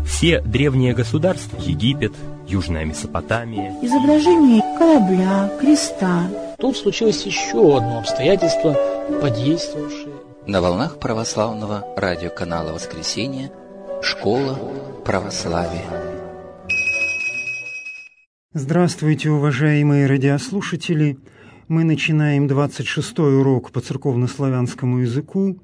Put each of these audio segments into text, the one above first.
Все древние государства, Египет, Южная Месопотамия, изображение корабля, креста. Тут случилось еще одно обстоятельство, подействовавшее. На волнах православного радиоканала «Воскресенье» «Школа православия». Здравствуйте, уважаемые радиослушатели! Мы начинаем 26-й урок по церковнославянскому языку.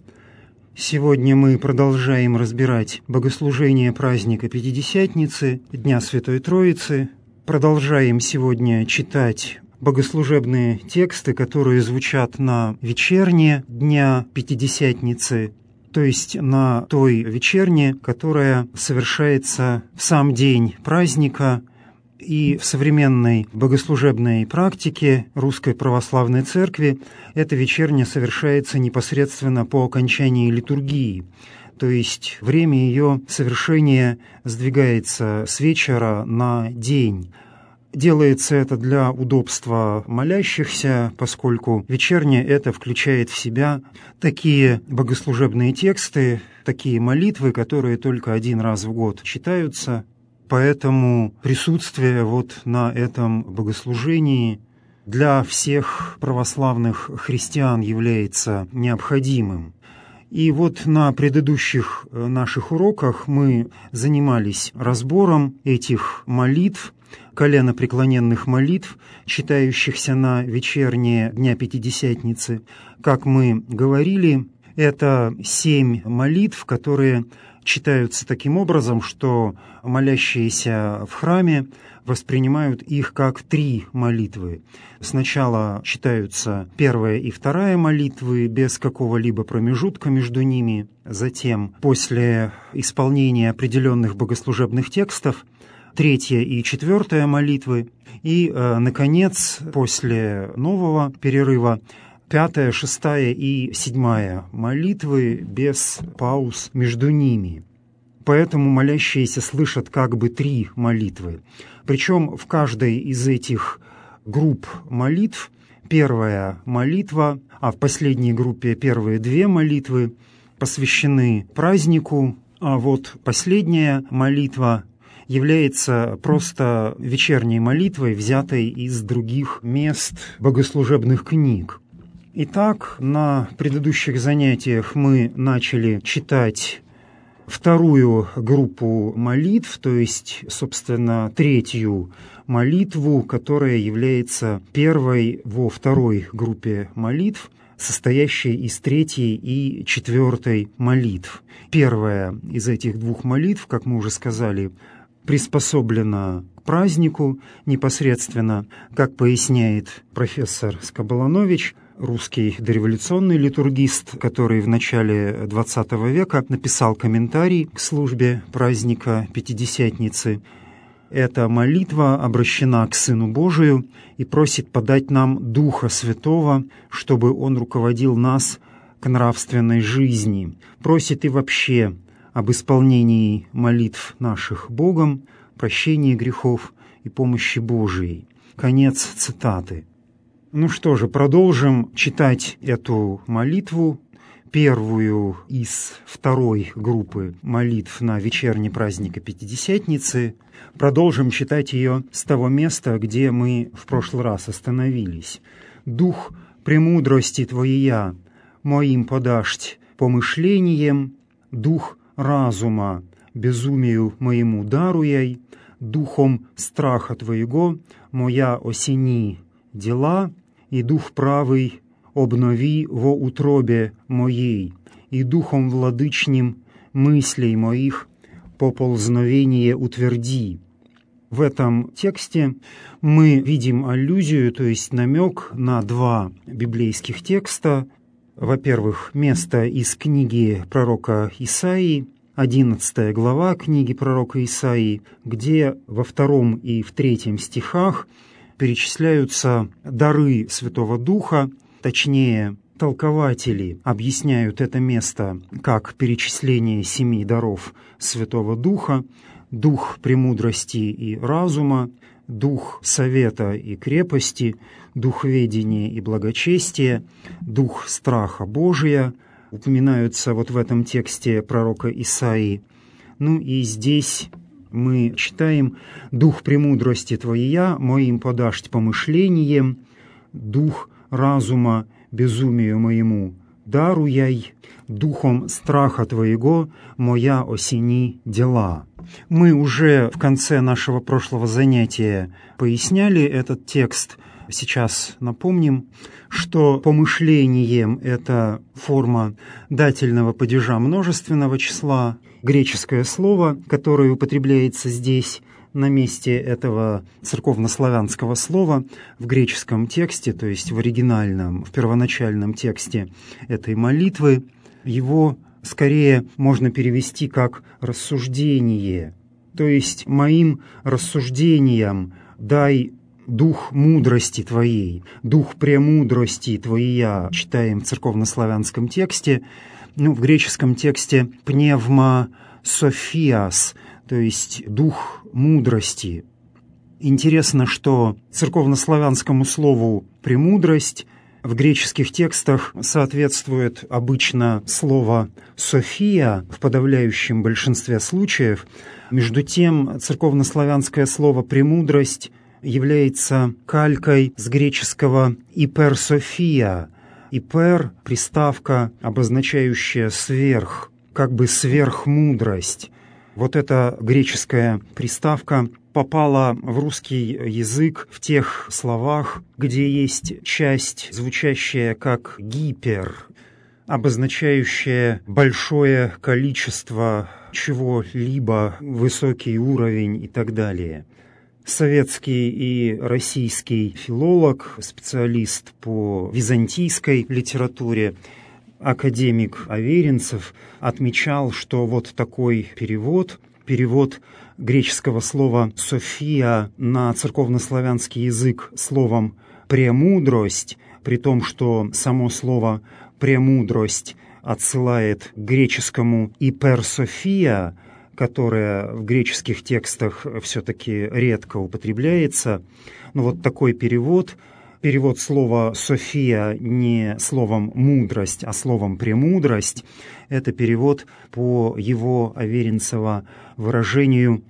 Сегодня мы продолжаем разбирать богослужение праздника Пятидесятницы, Дня Святой Троицы. Продолжаем сегодня читать богослужебные тексты, которые звучат на вечерне Дня Пятидесятницы, то есть на той вечерне, которая совершается в сам день праздника. И в современной богослужебной практике Русской Православной Церкви эта вечерня совершается непосредственно по окончании литургии, то есть время ее совершения сдвигается с вечера на день. Делается это для удобства молящихся, поскольку вечерня это включает в себя такие богослужебные тексты, такие молитвы, которые только один раз в год читаются. Поэтому присутствие на этом богослужении для всех православных христиан является необходимым. И на предыдущих наших уроках мы занимались разбором этих молитв, коленопреклоненных молитв, читающихся на вечернее Дня Пятидесятницы. Как мы говорили, это 7 молитв, которые читаются таким образом, что молящиеся в храме воспринимают их как 3 молитвы. Сначала читаются первая и вторая молитвы без какого-либо промежутка между ними. Затем, после исполнения определенных богослужебных текстов, третья и четвертая молитвы. И, наконец, после нового перерыва, 5, 6 и 7 молитвы без пауз между ними. Поэтому молящиеся слышат как бы 3 молитвы. Причем в каждой из этих групп молитв первая молитва, а в последней группе первые 2 молитвы посвящены празднику, а последняя молитва является просто вечерней молитвой, взятой из других мест богослужебных книг. Итак, на предыдущих занятиях мы начали читать вторую группу молитв, то есть, собственно, третью молитву, которая является первой во второй группе молитв, состоящей из 3-й и 4-й молитв. Первая из этих 2 молитв, как мы уже сказали, приспособлена к празднику непосредственно, как поясняет профессор Скоболанович, русский дореволюционный литургист, который в начале XX века написал комментарий к службе праздника Пятидесятницы. Эта молитва обращена к Сыну Божию и просит подать нам Духа Святого, чтобы Он руководил нас к нравственной жизни. Просит и вообще об исполнении молитв наших Богом, прощении грехов и помощи Божией. Конец цитаты. Ну что же, продолжим читать эту молитву, первую из второй группы молитв на вечерне праздника Пятидесятницы. Продолжим читать ее с того места, где мы в прошлый раз остановились. «Дух премудрости Твоя моим подашь помышлением, дух разума безумию моему даруяй, духом страха Твоего моя осени дела, и дух правый обнови во утробе моей, и духом владычним мыслей моих поползновение утверди». В этом тексте мы видим аллюзию, то есть намек на 2 библейских текста. Во-первых, место из книги пророка Исаии, 11 глава книги пророка Исаии, где во 2 и в 3 стихах перечисляются дары Святого Духа, точнее, толкователи объясняют это место как перечисление 7 даров Святого Духа: дух премудрости и разума, дух совета и крепости, дух ведения и благочестия, дух страха Божия. Упоминаются в этом тексте пророка Исаии Ну и здесь мы читаем: «Дух премудрости Твоя моим подашь помышлением, дух разума безумию моему даруяй, духом страха Твоего моя осени дела». Мы уже в конце нашего прошлого занятия поясняли этот текст. Сейчас напомним, что помышлением — это форма дательного падежа множественного числа. Греческое слово, которое употребляется здесь на месте этого церковнославянского слова в греческом тексте, то есть в оригинальном, в первоначальном тексте этой молитвы, его скорее можно перевести как «рассуждение». То есть «моим рассуждениям дай дух мудрости Твоей», «дух премудрости Твоя», читаем в церковнославянском тексте, в греческом тексте «пневма софиас», то есть «дух мудрости». Интересно, что церковнославянскому слову «премудрость» в греческих текстах соответствует обычно слово «софия» в подавляющем большинстве случаев. Между тем, церковнославянское слово «премудрость» является калькой с греческого «иперсофия». «Ипер» — приставка, обозначающая «сверх», как бы «сверхмудрость». Вот эта греческая приставка попала в русский язык в тех словах, где есть часть, звучащая как «гипер», обозначающая большое количество чего-либо, высокий уровень и так далее. Советский и российский филолог, специалист по византийской литературе, академик Аверинцев, отмечал, что вот такой перевод греческого слова «софия» на церковнославянский язык словом «премудрость», при том, что само слово «премудрость» отсылает к греческому «иперсофия», которое в греческих текстах все-таки редко употребляется. Но вот такой перевод слова «софия» не словом «мудрость», а словом «премудрость», это перевод по его, Аверинцева, выражению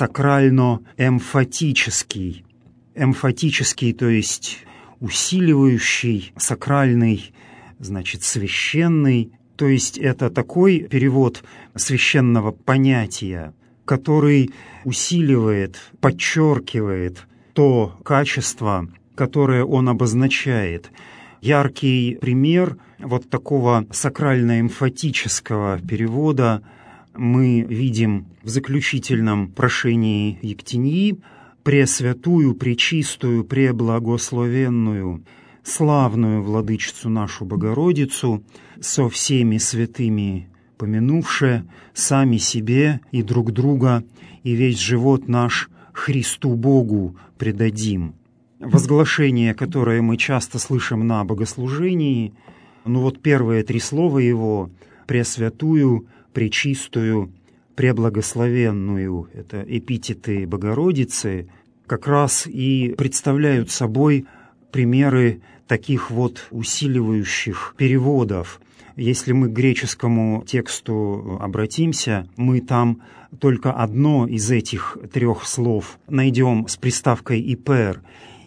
«сакрально-эмфатический». Эмфатический, то есть усиливающий, сакральный, значит, священный. То есть это такой перевод священного понятия, который усиливает, подчеркивает то качество, которое он обозначает. Яркий пример вот такого сакрально-эмфатического перевода мы видим в заключительном прошении Ектиньи: «Пресвятую, пречистую, преблагословенную, славную владычицу нашу Богородицу, со всеми святыми помянувше, сами себе и друг друга, и весь живот наш Христу Богу предадим». Возглашение, которое мы часто слышим на богослужении, вот первые три слова его «пресвятую», «пречистую», «преблагословенную» — это эпитеты Богородицы, как раз и представляют собой примеры таких вот усиливающих переводов. Если мы к греческому тексту обратимся, мы там только одно из этих трех слов найдем с приставкой «ипер»,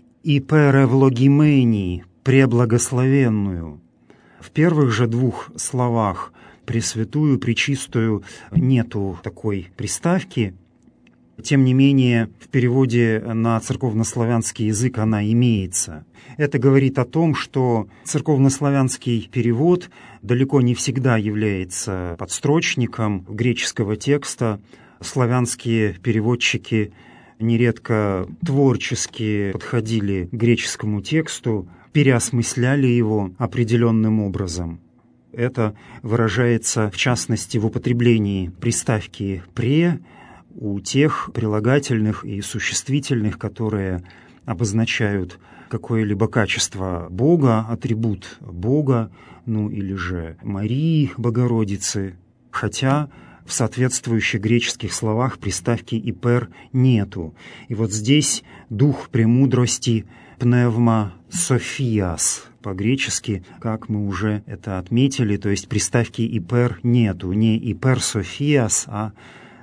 «иперевлогимени», «преблагословенную». В первых же двух словах «пресвятую», «пречистую» нету такой приставки. Тем не менее, в переводе на церковнославянский язык она имеется. Это говорит о том, что церковнославянский перевод далеко не всегда является подстрочником греческого текста. Славянские переводчики нередко творчески подходили к греческому тексту, переосмысляли его определенным образом. Это выражается, в частности, в употреблении приставки «пре» у тех прилагательных и существительных, которые обозначают какое-либо качество Бога, атрибут Бога, или же Марии, Богородицы, хотя в соответствующих греческих словах приставки «ипер» нету. И вот здесь дух премудрости «пневма софиас» по-гречески, как мы уже это отметили, то есть приставки «ипер» нету, не «ипер софиас», а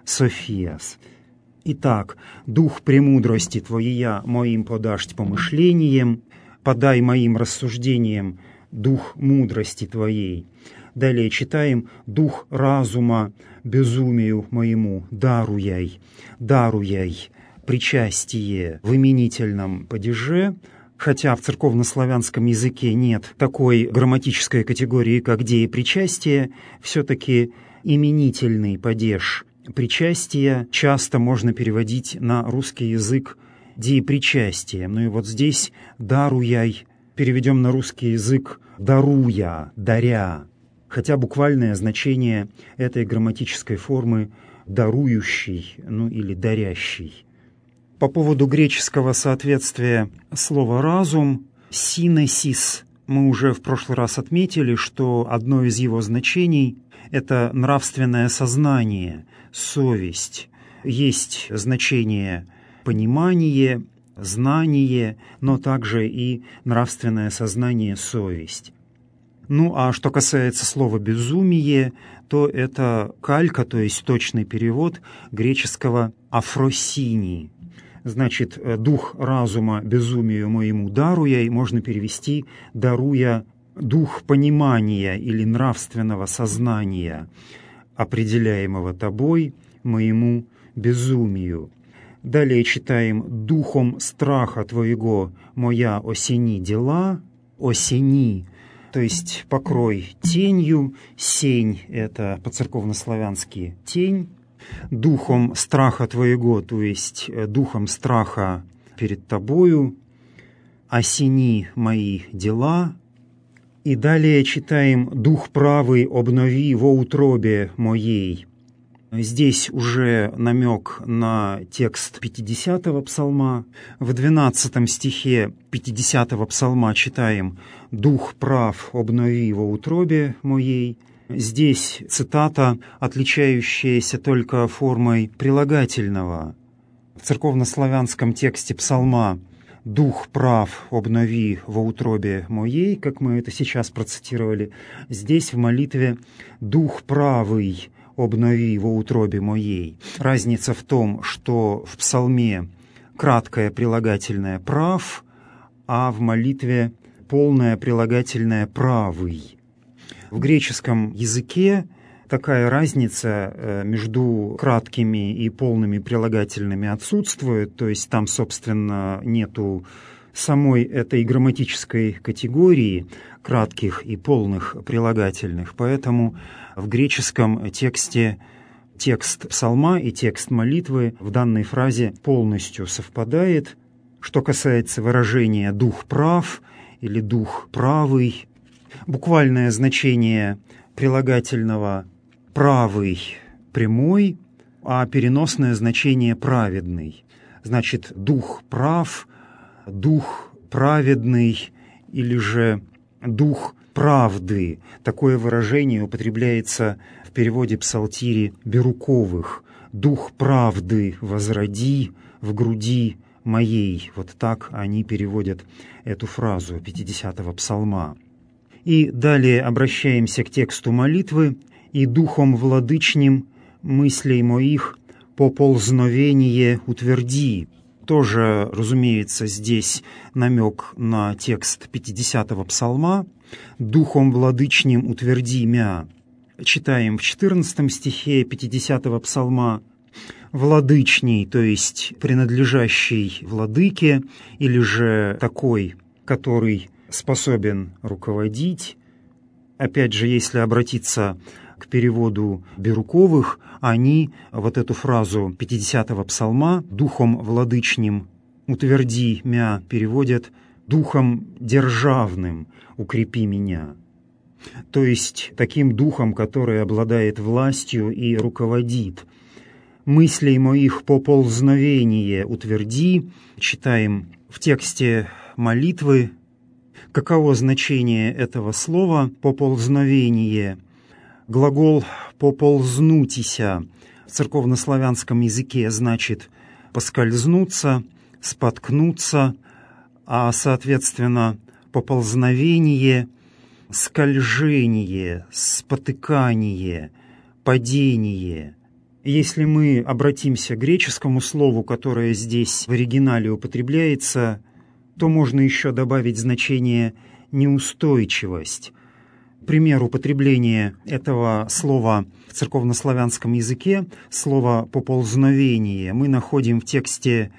Софияс. Итак, дух премудрости Твоя моим подашь помышлением, подай моим рассуждениям дух мудрости Твоей. Далее читаем: дух разума безумию моему даруяй, даруяй причастие в именительном падеже, хотя в церковнославянском языке нет такой грамматической категории, как деепричастие, все-таки именительный падеж причастия часто можно переводить на русский язык деепричастие. Ну и вот здесь даруяй переведем на русский язык даруя, даря, хотя буквальное значение этой грамматической формы дарующий, ну или дарящий. По поводу греческого соответствия слова «разум» — «синесис» мы уже в прошлый раз отметили, что одно из его значений — это нравственное сознание, совесть. Есть значение понимание, знание, но также и нравственное сознание, совесть. Ну а что касается слова «безумие», то это калька, то есть точный перевод греческого «афросини». Значит, дух разума безумию моему даруя, можно перевести даруя дух понимания или нравственного сознания, определяемого тобой, моему безумию. Далее читаем: духом страха твоего моя осени дела, осени, то есть покрой тенью, сень — это по-церковнославянски тень, духом страха твоего, то есть духом страха перед тобою, осени мои дела. И далее читаем: дух правый обнови во утробе моей. Здесь уже намек на текст 50-го псалма. В 12 стихе 50-го псалма читаем: «Дух прав обнови во утробе моей». Здесь цитата, отличающаяся только формой прилагательного. В церковнославянском тексте псалма «Дух прав обнови во утробе моей», как мы это сейчас процитировали, здесь в молитве «Дух правый обнови во утробе моей». Разница в том, что в псалме краткое прилагательное «прав», а в молитве полное прилагательное «правый». В греческом языке такая разница между краткими и полными прилагательными отсутствует, то есть там, собственно, нету самой этой грамматической категории кратких и полных прилагательных, поэтому в греческом тексте текст псалма и текст молитвы в данной фразе полностью совпадает. Что касается выражения «дух прав» или «дух правый», буквальное значение прилагательного «правый» — прямой, а переносное значение «праведный». Значит, дух прав, дух праведный или же дух правды. Такое выражение употребляется в переводе псалтири Бирюковых. «Дух правды возроди в груди моей». Вот так они переводят эту фразу 50-го псалма. И далее обращаемся к тексту молитвы: «И духом владычним мыслей моих поползновение утверди». Тоже, разумеется, здесь намек на текст 50-го псалма: «Духом владычним утверди мя». Читаем в 14 стихе 50-го псалма: «Владычний», то есть принадлежащий владыке, или же такой, который способен руководить. Опять же, если обратиться к переводу Бирюковых, они вот эту фразу 50-го псалма «духом владычним утверди мя» переводят «духом державным укрепи меня». То есть таким духом, который обладает властью и руководит. «Мыслей моих поползновение утверди». Читаем в тексте молитвы. Каково значение этого слова «поползновение»? Глагол «поползнутися» в церковнославянском языке значит «поскользнуться», «споткнуться», а, соответственно, «поползновение» — «скольжение», «спотыкание», «падение». Если мы обратимся к греческому слову, которое здесь в оригинале употребляется, то можно еще добавить значение «неустойчивость». Пример употребления этого слова в церковнославянском языке, слово «поползновение», мы находим в тексте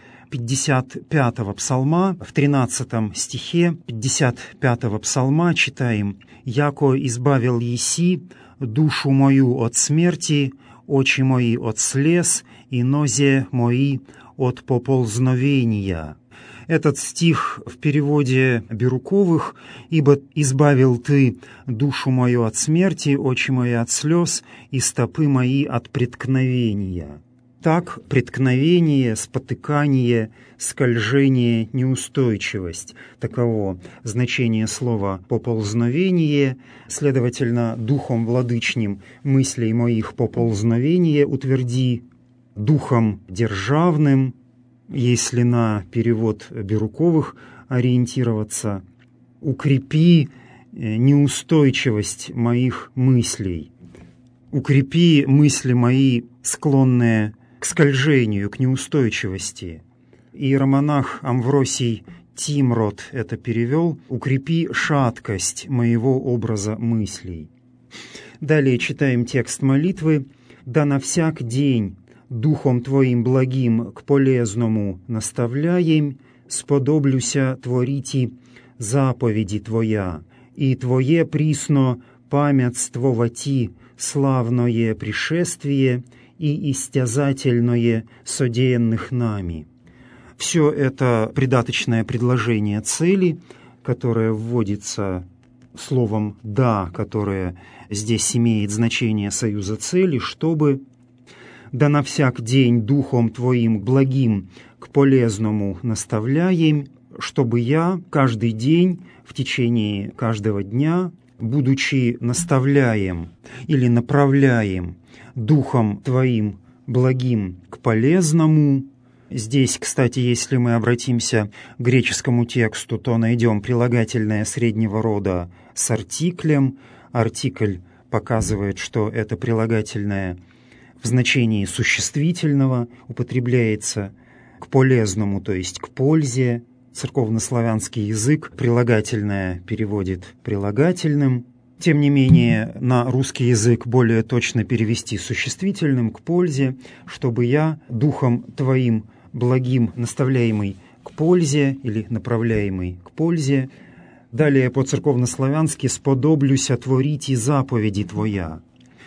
55-го псалма, в 13 стихе 55-го псалма читаем: «Яко избавил еси душу мою от смерти, очи мои от слез, и нозе мои от поползновения». Этот стих в переводе Бирюковых: «Ибо избавил ты душу мою от смерти, очи мои от слез, и стопы мои от преткновения». Так, преткновение, спотыкание, скольжение, неустойчивость — таково значение слова «поползновение». Следовательно, духом владычним мыслей моих поползновение утверди, духом державным, если на перевод Бирюковых ориентироваться, укрепи неустойчивость моих мыслей, укрепи мысли мои, склонные к скольжению, к неустойчивости. Иеромонах Амвросий Тимрот это перевел: «Укрепи шаткость моего образа мыслей». Далее читаем текст молитвы: «Да на всяк день Духом Твоим благим к полезному наставляем, сподоблюся творити заповеди Твоя, и Твое присно памятствовати славное пришествие и истязательное содеянных нами». Все это придаточное предложение цели, которое вводится словом «да», которое здесь имеет значение союза цели, чтобы «да на всяк день Духом Твоим благим к полезному наставляем», чтобы я каждый день в течение каждого дня, будучи наставляем или направляем Духом Твоим благим к полезному. Здесь, кстати, если мы обратимся к греческому тексту, то найдем прилагательное среднего рода с артиклем. Артикль показывает, что это прилагательное в значении существительного употребляется к полезному, то есть к пользе. Церковнославянский язык прилагательное переводит прилагательным. Тем не менее, на русский язык более точно перевести существительным к пользе, чтобы я духом Твоим благим наставляемый к пользе или направляемый к пользе. Далее по-церковнославянски «сподоблюся творить и заповеди Твоя».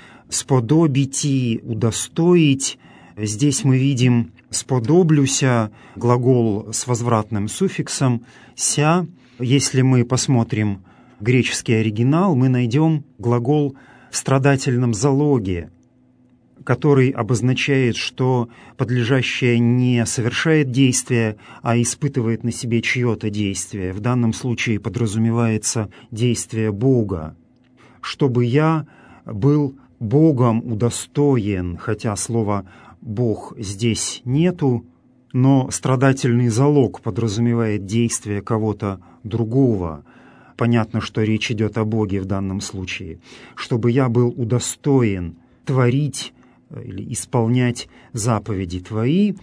«Сподобить» и «удостоить». Здесь мы видим «сподоблюся», глагол с возвратным суффиксом «ся». Если мы посмотрим греческий оригинал, мы найдем глагол в страдательном залоге, который обозначает, что подлежащее не совершает действия, а испытывает на себе чье-то действие. В данном случае подразумевается действие Бога. «Чтобы я был Богом удостоен», хотя слова «Бог» здесь нету, но страдательный залог подразумевает действие кого-то другого. Понятно, что речь идет о Боге в данном случае. «Чтобы я был удостоен творить или исполнять заповеди Твои».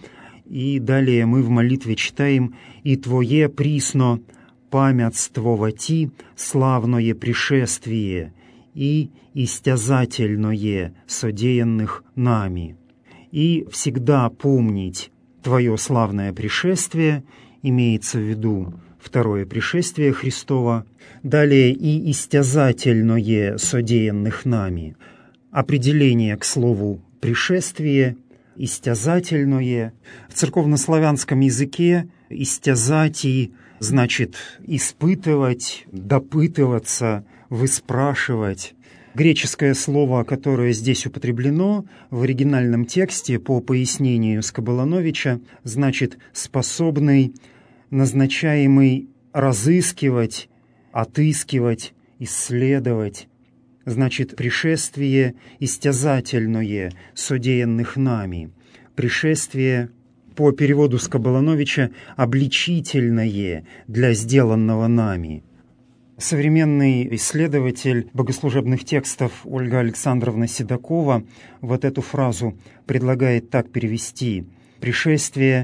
И далее мы в молитве читаем: «И Твое присно памятствовати славное пришествие и истязательное содеянных нами». И всегда помнить Твое славное пришествие, имеется в виду второе пришествие Христова, далее и истязательное содеянных нами. Определение к слову «пришествие», «истязательное». В церковнославянском языке «истязати» значит «испытывать», «допытываться», «выспрашивать». Греческое слово, которое здесь употреблено в оригинальном тексте по пояснению Скоболоновича, значит «способный», «назначаемый разыскивать», «отыскивать», «исследовать». Значит, пришествие истязательное, содеянных нами. Пришествие, по переводу Скоболоновича, обличительное для сделанного нами. Современный исследователь богослужебных текстов Ольга Александровна Седокова вот эту фразу предлагает так перевести: «Пришествие,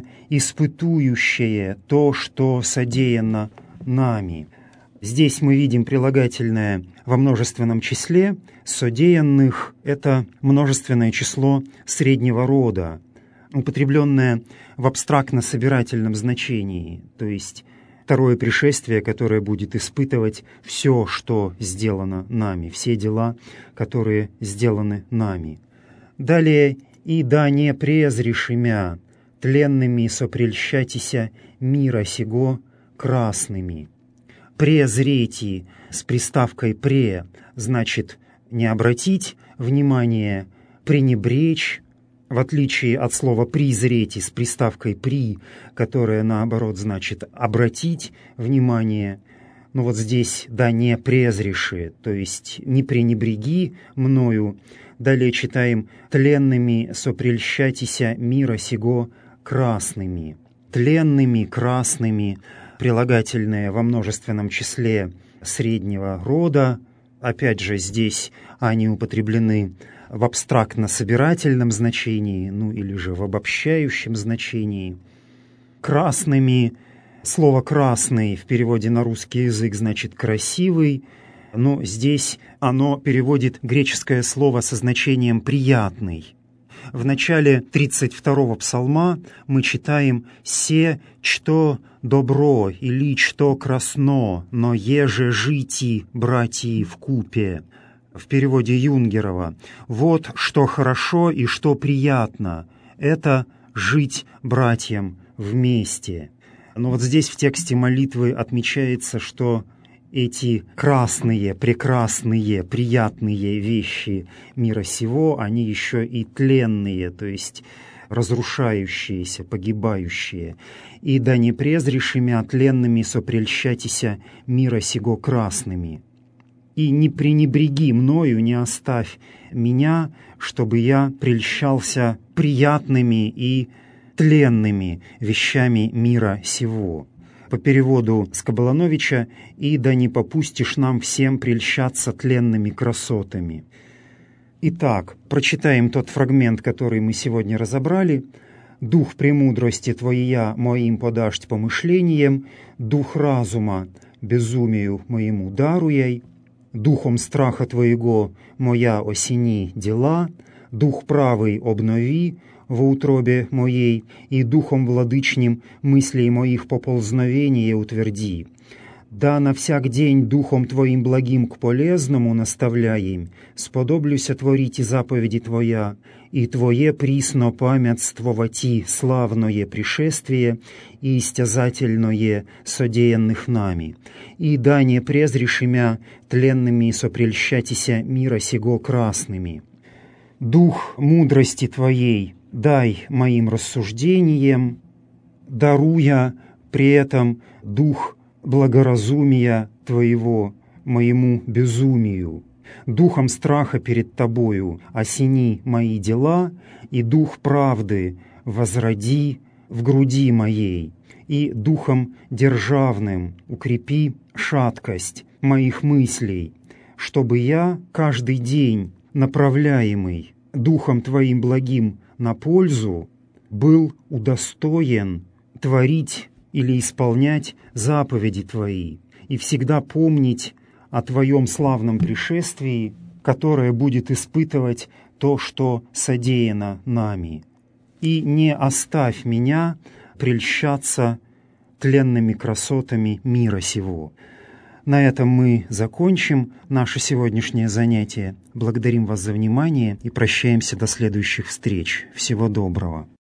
испытующее то, что содеяно нами». Здесь мы видим прилагательное во множественном числе, «содеянных» — это множественное число среднего рода, употребленное в абстрактно-собирательном значении, то есть второе пришествие, которое будет испытывать все, что сделано нами, все дела, которые сделаны нами. Далее: «И да не презрешимя тленными сопрельщатися мира сего красными». «Презрети» с приставкой «пре» значит не обратить внимание, пренебречь, в отличие от слова «призреть» с приставкой «при», которая, наоборот, значит «обратить внимание». Но вот здесь «да не презреши», то есть «не пренебреги мною». Далее читаем: «тленными сопрельщатися мира сего красными». «Тленными», «красными», прилагательные во множественном числе среднего рода. Опять же, здесь они употреблены в абстрактно-собирательном значении, ну или же в обобщающем значении. «Красными», слово «красный» в переводе на русский язык значит «красивый», но здесь оно переводит греческое слово со значением «приятный». В начале 32-го псалма мы читаем «се, что добро» или «что красно, но еже жити, братьи, вкупе». В переводе Юнгерова: «Вот что хорошо и что приятно — это жить братьям вместе». Но вот здесь в тексте молитвы отмечается, что эти красные, прекрасные, приятные вещи мира сего, они еще и тленные, то есть разрушающиеся, погибающие. «И да не презрешимя тленными сопрельщатися мира сего красными». «И не пренебреги мною, не оставь меня, чтобы я прельщался приятными и тленными вещами мира сего». По переводу Скоболановича: «И да не попустишь нам всем прельщаться тленными красотами». Итак, прочитаем тот фрагмент, который мы сегодня разобрали. «Дух премудрости Твоя моим подашь помышлением, дух разума безумию моему даруяй, духом страха Твоего моя осени дела, дух правый обнови во утробе моей, и духом владычним мыслей моих поползновения утверди. Да на всяк день духом Твоим благим к полезному наставляем, сподоблюся творить и заповеди Твоя, и Твое присно памятствовати славное пришествие и истязательное содеянных нами, и да не презрешимя тленными сопрельщатися мира сего красными. Дух мудрости Твоей дай моим рассуждениям, даруя при этом дух благоразумия Твоего моему безумию. Духом страха перед Тобою осени мои дела, и дух правды возроди в груди моей, и духом державным укрепи шаткость моих мыслей, чтобы я каждый день, направляемый Духом Твоим благим на пользу, был удостоен творить или исполнять заповеди Твои и всегда помнить о Твоем славном пришествии, которое будет испытывать то, что содеяно нами. И не оставь меня прельщаться тленными красотами мира сего». На этом мы закончим наше сегодняшнее занятие. Благодарим вас за внимание и прощаемся до следующих встреч. Всего доброго.